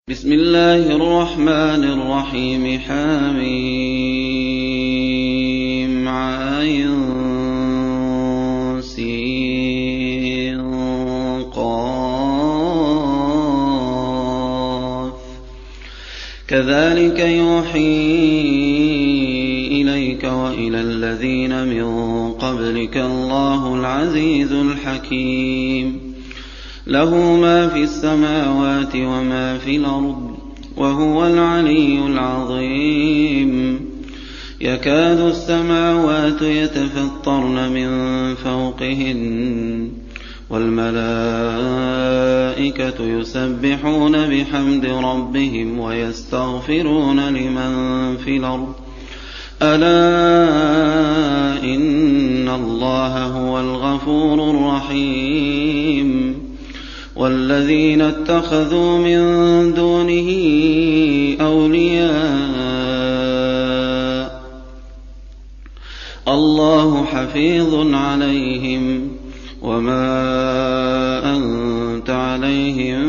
بسم الله الرحمن الرحيم حم عين سين قاف كذلك يوحي إليك وإلى الذين من قبلك الله العزيز الحكيم له ما في السماوات وما في الأرض وهو العلي العظيم يكاد السماوات يتفطرن من فوقهن والملائكة يسبحون بحمد ربهم ويستغفرون لمن في الأرض ألا إن الله هو الغفور الرحيم والذين اتخذوا من دونه أولياء الله حفيظ عليهم وما أنت عليهم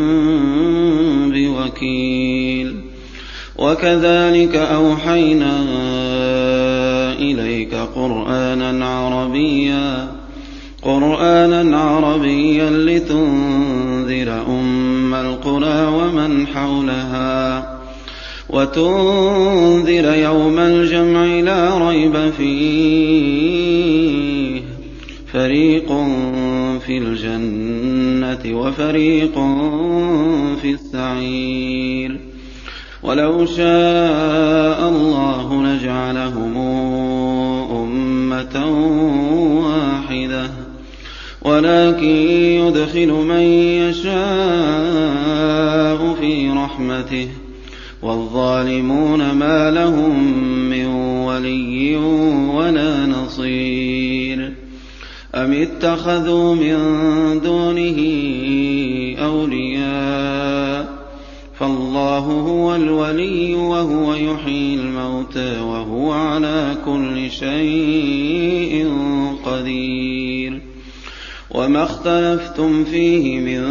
بوكيل وكذلك أوحينا إليك قرآنا عربيا لتنذر أم القرى ومن حولها وتنذر يوم الجمع لا ريب فيه فريق في الجنة وفريق في السعير ولو شاء الله لجعلهم أمة واحدة ولكن يدخل من يشاء في رحمته والظالمون ما لهم من ولي ولا نصير أم اتخذوا من دونه أولياء فالله هو الولي وهو يحيي الموتى وهو على كل شيء قدير وما اختلفتم فيه من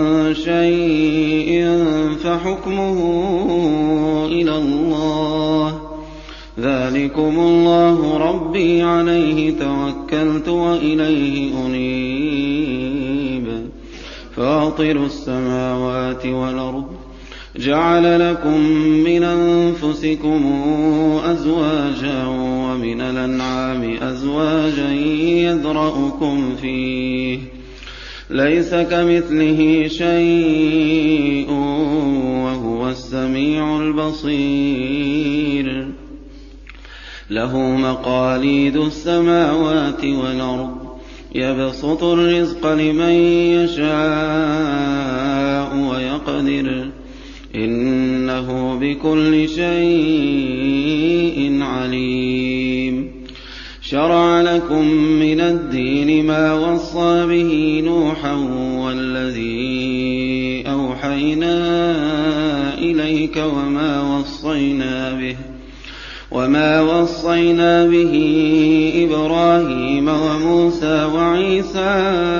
شيء فحكمه إلى الله ذلكم الله ربي عليه توكلت وإليه أنيب فاطر السماوات والأرض جعل لكم من أنفسكم أزواجا ومن الأنعام أزواجا يذرأكم فيه ليس كمثله شيء وهو السميع البصير له مقاليد السماوات والأرض يبسط الرزق لمن يشاء ويقدر إنه بكل شيء عليم شرع لكم من الدين ما وصى به نوحا والذي أوحينا إليك وما وصينا به إبراهيم وموسى وعيسى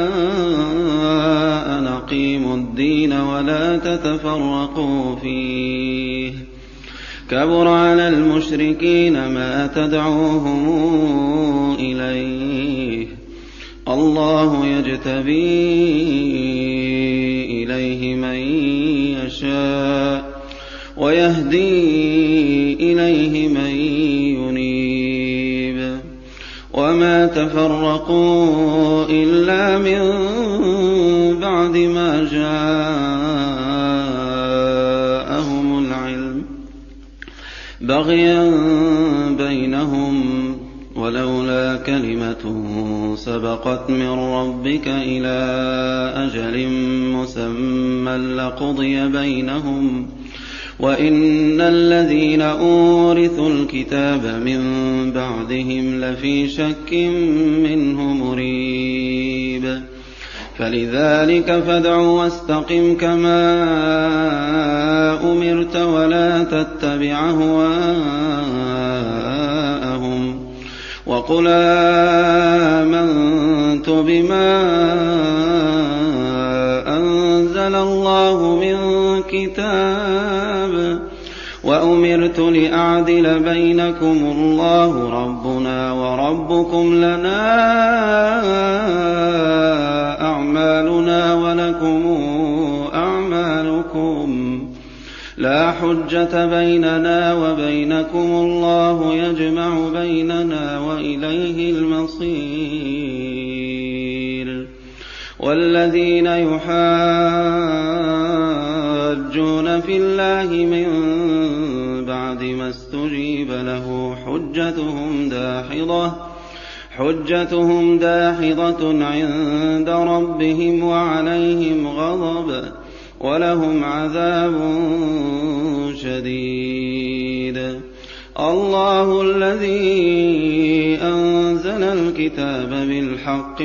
أن أقيموا الدين ولا تتفرقوا فيه كبر على المشركين ما تدعوهم إليه الله يجتبي إليه من يشاء ويهدي إليه من ينيب وما تفرقوا إلا من بعد ما جاءهم العلم بغيا بينهم ولولا كلمة سبقت من ربك إلى أجل مسمى لقضي بينهم وإن الذين أورثوا الكتاب من بعدهم لفي شك منه مريب فلذلك فادع واستقم كما أمرت ولا تتبع أهواءهم وقل آمنت بما أنزل الله من الكتاب وأمرت لأعدل بينكم الله ربنا وربكم لنا أعمالنا ولكم أعمالكم لا حجة بيننا وبينكم الله يجمع بيننا وإليه المصير. والذين يحاجون في الله من بعد ما استجيب له حجتهم داحضة عند ربهم وعليهم غضب ولهم عذاب شديد. الله الذي أنزل الكتاب بالحق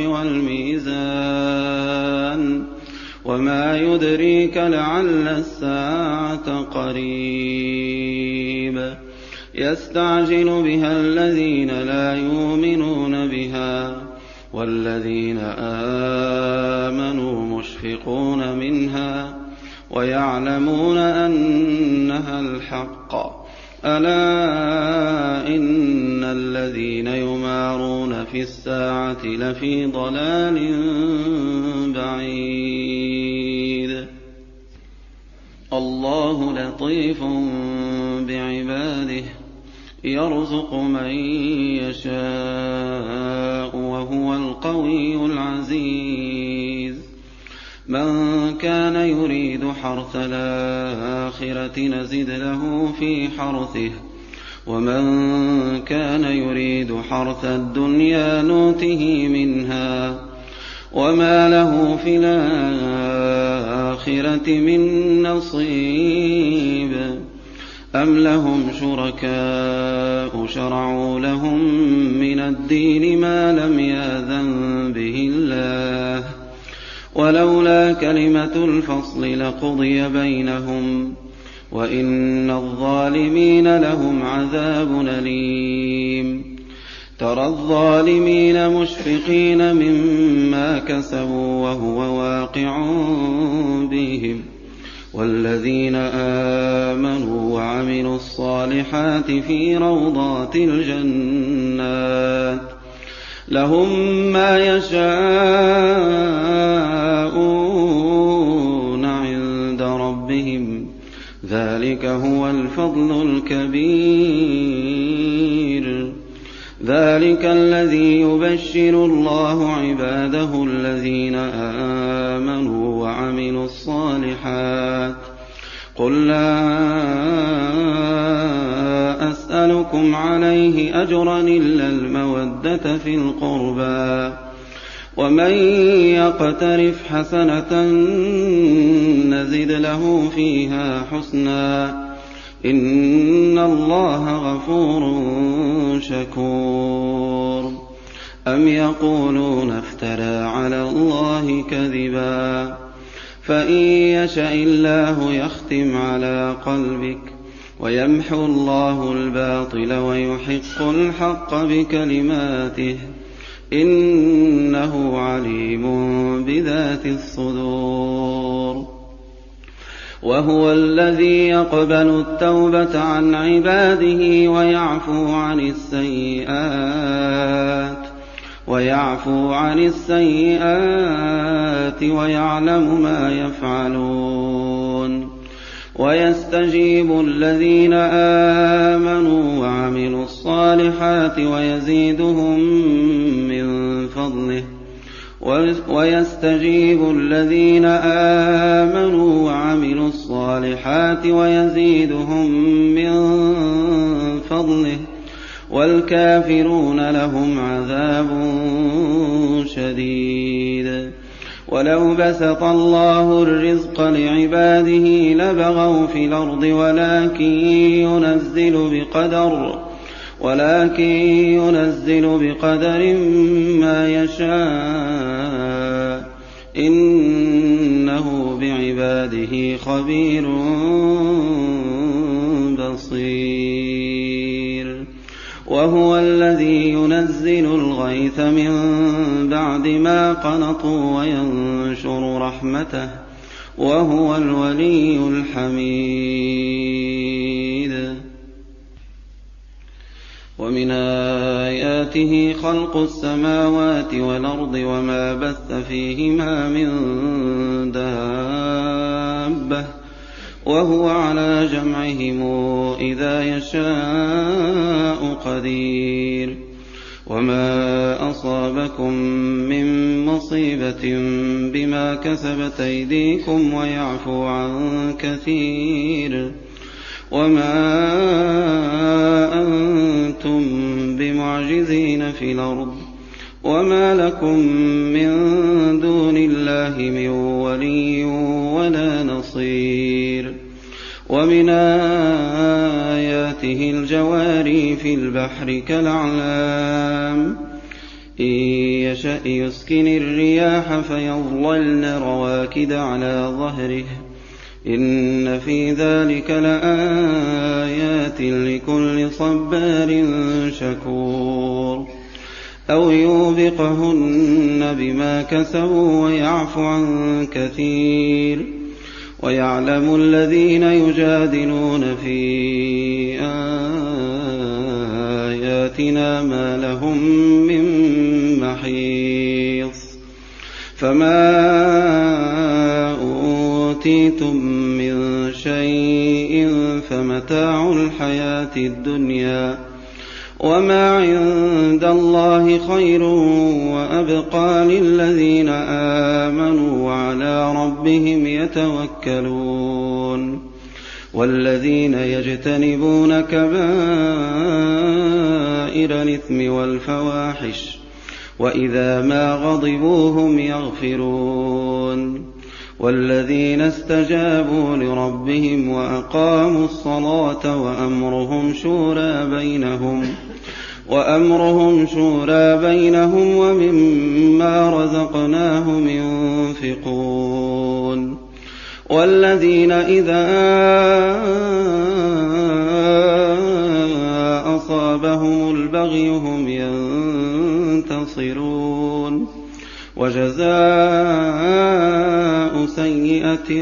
والميزان وما يدريك لعل الساعة قريب. يستعجل بها الذين لا يؤمنون بها والذين آمنوا مشفقون منها ويعلمون أنها الحق. ألا إن الذين يمارون في الساعة لفي ضلال بعيد. الله لطيف بعباده يرزق من يشاء وهو القوي العزيز. من كان يريد حرث الآخرة نزد له في حرثه ومن كان يريد حرث الدنيا نوته منها وما له في الآخرة من نصيب. أم لهم شركاء شرعوا لهم من الدين ما لم يأذن به الله ولولا كلمة الفصل لقضي بينهم وإن الظالمين لهم عذاب أليم. ترى الظالمين مشفقين مما كسبوا وهو واقع بهم والذين آمنوا وعملوا الصالحات في روضات الجنات لهم ما يشاءون عند ربهم ذلك هو الفضل الكبير. ذلك الذي يبشر الله عباده الذين آمنوا وعملوا الصالحات. قل لا أسألكم عليه أجرا إلا المودة في القربى ومن يقترف حسنة نزد له فيها حسنا إن الله غفور شكور. أم يقولون افترى على الله كذبا فإن يشأ الله يختم على قلبك ويمحو الله الباطل ويحق الحق بكلماته إنه عليم بذات الصدور. وهو الذي يقبل التوبة عن عباده ويعفو عن السيئات ويعلم ما يفعلون. ويستجيب الذين آمنوا وعملوا الصالحات ويزيدهم من فضله والكافرون لهم عذاب شديد. ولو بسط الله الرزق لعباده لبغوا في الأرض ولكن ينزل بقدر ما يشاء إنه بعباده خبير بصير. وهو الذي ينزل الغيث من بعد ما قنطوا وينشر رحمته وهو الولي الحميد. ومن آياته خلق السماوات والأرض وما بث فيهما من دابة وهو على جمعهم إذا يشاء قدير. وما أصابكم من مصيبة بما كسبت أيديكم ويعفو عن كثير. وما أنتم بمعجزين في الأرض وما لكم من دون الله من ولي ولا نصير. ومن آياته الجواري في البحر كالأعلام إن يشأ يسكن الرياح فيظللن رواكد على ظهره إن في ذلك لآيات لكل صبار شكور. أو يوبقهن بما كسبوا ويعفو عن كثير. ويعلم الذين يجادلون في آياتنا ما لهم من محيص. فما أوتيتم من شيء فمتاع الحياة الدنيا وما عند الله خير وأبقى للذين آمنوا وعلى ربهم يتوكلون. والذين يجتنبون كبائر الإثم والفواحش وإذا ما غضبوا هم يغفرون. والذين استجابوا لربهم وأقاموا الصلاة وأمرهم شورى بينهم ومما رزقناهم ينفقون. والذين إذا أصابهم البغي هم ينتصرون. وجزاء سيئة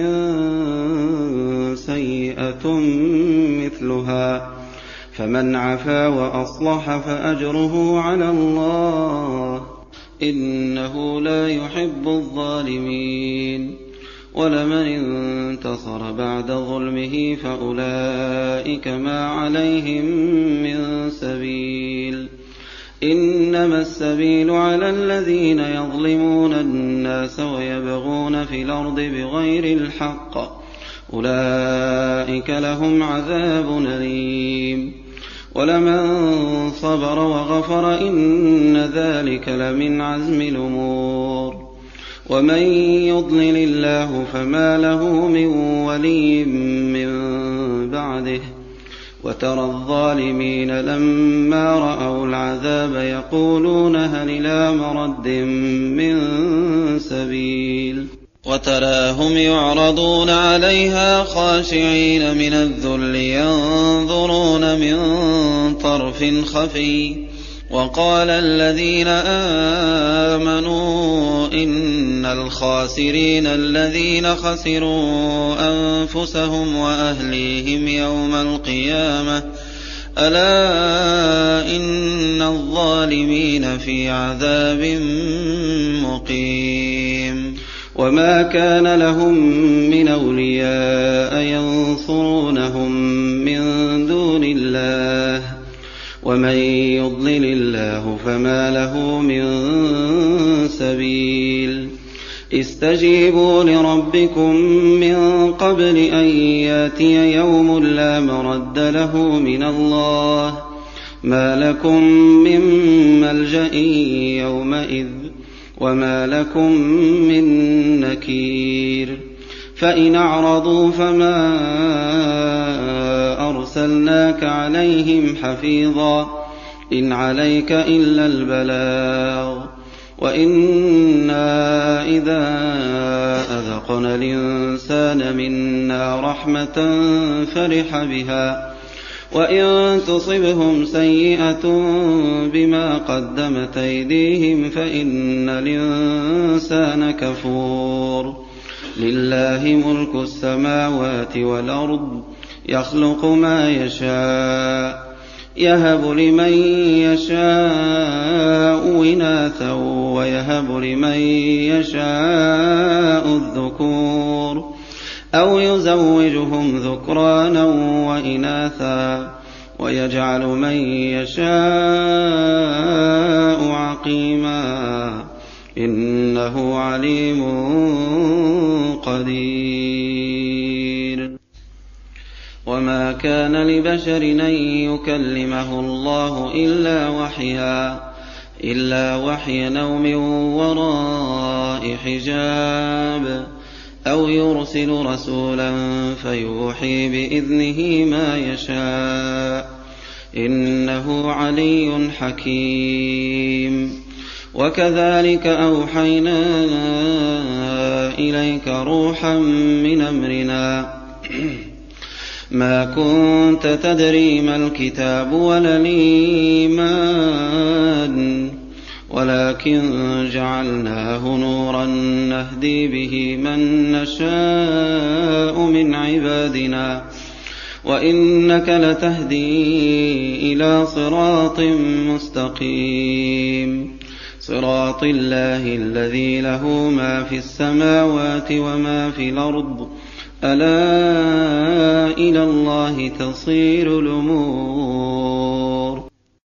مثلها فمن عفا وأصلح فأجره على الله إنه لا يحب الظالمين. ولمن انتصر بعد ظلمه فأولئك ما عليهم من سبيل. إنما السبيل على الذين يظلمون الناس ويبغون في الأرض بغير الحق أولئك لهم عذاب أليم. ولمن صبر وغفر إن ذلك لمن عزم الأمور. ومن يضلل الله فما له من ولي من بعده. وترى الظالمين لما رأوا العذاب يقولون هل إلى مرد من سبيل. وتراهم يعرضون عليها خاشعين من الذل ينظرون من طرف خفي. وقال الذين آمنوا إن الخاسرين الذين خسروا أنفسهم وأهليهم يوم القيامة ألا إن الظالمين في عذاب مقيم. وما كان لهم من أولياء ينصرونهم من دون الله ومن يضلل الله فما له من سبيل. استجيبوا لربكم من قبل أن ياتي يوم لا مرد له من الله ما لكم من ملجأ يومئذ وما لكم من نكير. فإن أعرضوا فما أرسلناك عليهم حفيظا إن عليك إلا البلاغ. وإنا إذا أذقنا الإنسان منا رحمة فرح بها وإن تصبهم سيئة بما قدمت أيديهم فإن الإنسان كفور. لله ملك السماوات والأرض يخلق ما يشاء يهب لمن يشاء إناثا ويهب لمن يشاء الذكور أو يزوجهم ذكرانا وإناثا ويجعل من يشاء عقيما إنه عليم قدير. وما كان لبشر أن يكلمه الله إلا وحيا أو من وراء حجاب أو يرسل رسولا فيوحي بإذنه ما يشاء إنه علي حكيم. وكذلك أوحينا إليك روحا من أمرنا ما كنت تدري ما الكتاب ولا الإيمان ولكن جعلناه نورا نهدي به من نشاء من عبادنا وإنك لتهدي إلى صراط مستقيم صراط الله الذي له ما في السماوات وما في الأرض ألا إلى الله تصير الأمور.